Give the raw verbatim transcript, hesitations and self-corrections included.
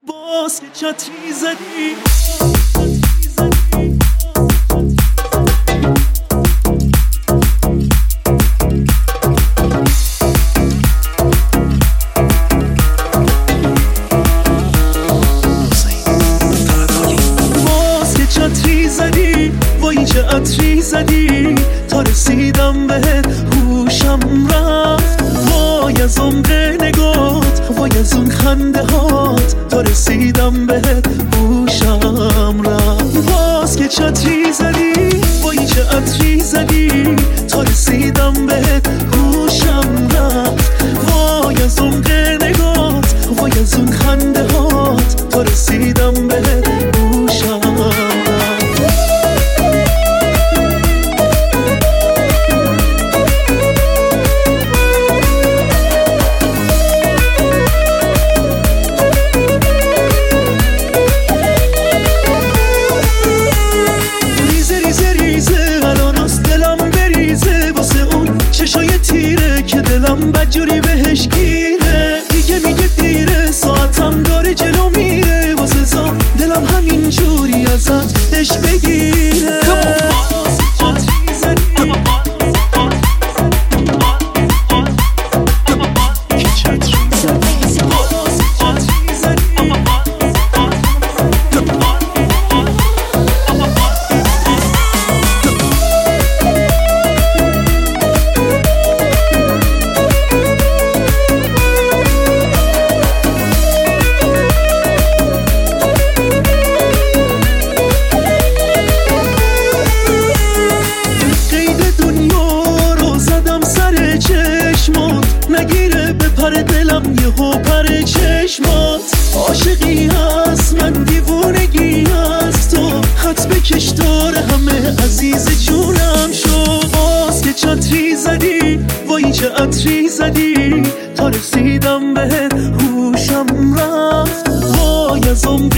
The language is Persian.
باز که چتری زدی وای چه عطری زدی تا رسیدم بهت هوشم رفت وای از عمق نگات وای از اون خنده هات تا رسیدم بهت هوشم رفت باز که چه عطری زدی وای چه عطری زدی تا رسیدم بهت هوشم رفت وای از عمق نگات وای از اون خنده هات تا رسیدم بهت هوشم رفت دلم بدجوری بهش گیره دیگه میگه دیره ساعتم داره جلو میره واسه زا دلم همین جوری ازت عشق بگیره نگیره به پر دلم یهو پر چشمات عاشقی هست من دیوونگی هست تو خط بکش داره همه عزیز جونم شو باز که چتری زدی وای چه عطری زدی تا رسیدم بهت هوشم رفت وای از عمق